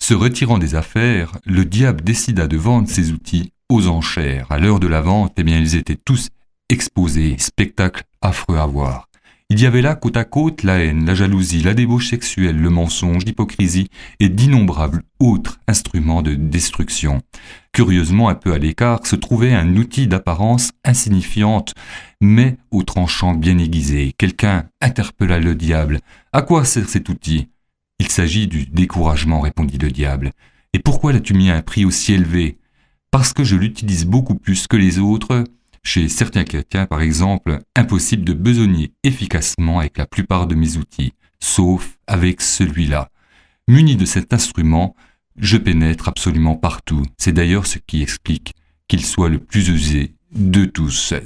Se retirant des affaires, le diable décida de vendre ses outils aux enchères. À l'heure de la vente, ils étaient tous exposés, spectacle affreux à voir. Il y avait là côte à côte la haine, la jalousie, la débauche sexuelle, le mensonge, l'hypocrisie et d'innombrables autres instruments de destruction. Curieusement, un peu à l'écart, se trouvait un outil d'apparence insignifiante, mais au tranchant bien aiguisé. Quelqu'un interpella le diable. « À quoi sert cet outil ?»« Il s'agit du découragement, répondit le diable. Et pourquoi l'as-tu mis à un prix aussi élevé ? Parce que je l'utilise beaucoup plus que les autres. Chez certains chrétiens, par exemple, impossible de besogner efficacement avec la plupart de mes outils, sauf avec celui-là. Muni de cet instrument, je pénètre absolument partout. C'est d'ailleurs ce qui explique qu'il soit le plus usé de tous. »